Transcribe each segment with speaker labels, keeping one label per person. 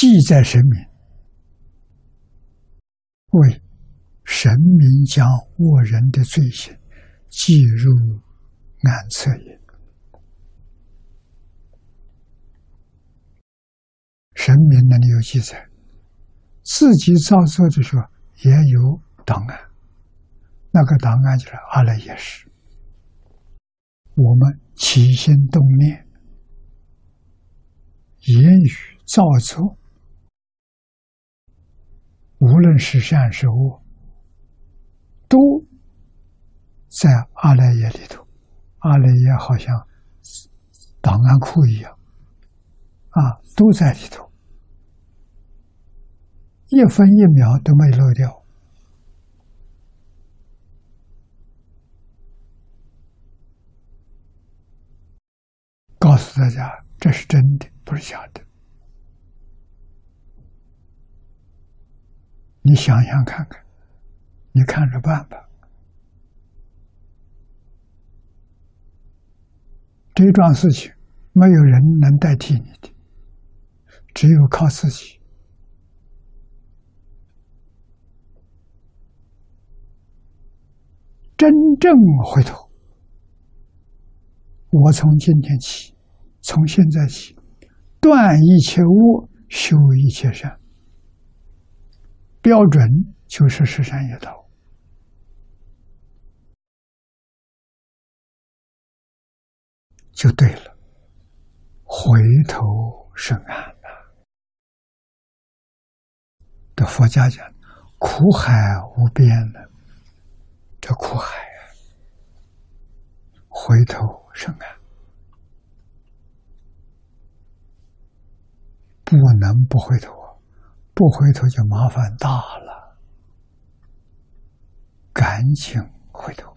Speaker 1: 记在神明，为神明将恶人的罪行记入暗册也。神明那里有记载，自己造作的时候也有档案，那个档案就是阿赖耶识。我们起心动念、言语造作，无论是善是恶，都在阿赖耶里头。阿赖耶好像档案库一样，都在里头，一分一秒都没漏掉。告诉大家，这是真的，不是假的。你想想看看，你看着办吧。这桩事情没有人能代替你的，只有靠自己。真正回头，我从今天起，从现在起，断一切恶，修一切善，标准就是十善业道。就对了，回头是岸了。这佛家讲，苦海无边了，这苦海回头是岸，不能不回头，不回头就麻烦大了，赶紧回头。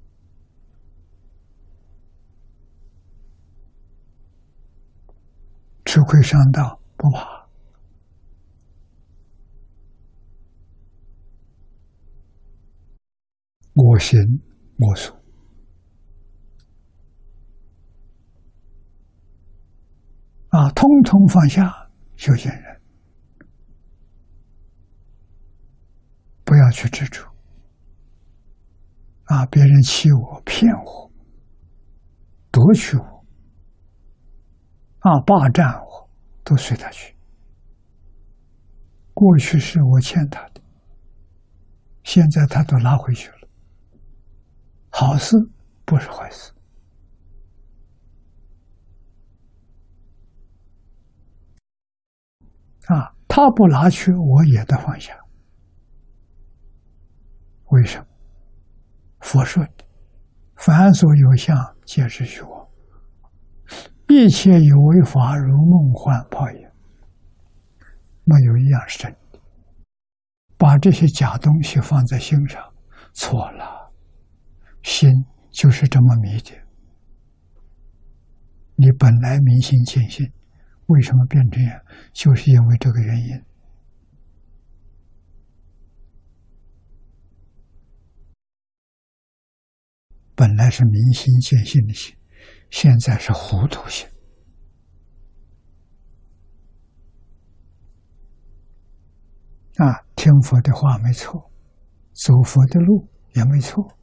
Speaker 1: 吃亏上当不怕，我行我素，通通放下。修行人不要去执着，别人欺我、骗我、夺取我，霸占我，都随他去。过去是我欠他的，现在他都拿回去了。好事不是坏事。他不拿去，我也得放下。为什么？佛说的，凡所有相，皆是虚妄。一切有为法，如梦幻泡影，没有一样是真的。把这些假东西放在心上，错了。心就是这么迷的。你本来明心见性，为什么变这样？就是因为这个原因。本来是明心见性的心，现在是糊涂心。听佛的话没错，走佛的路也没错。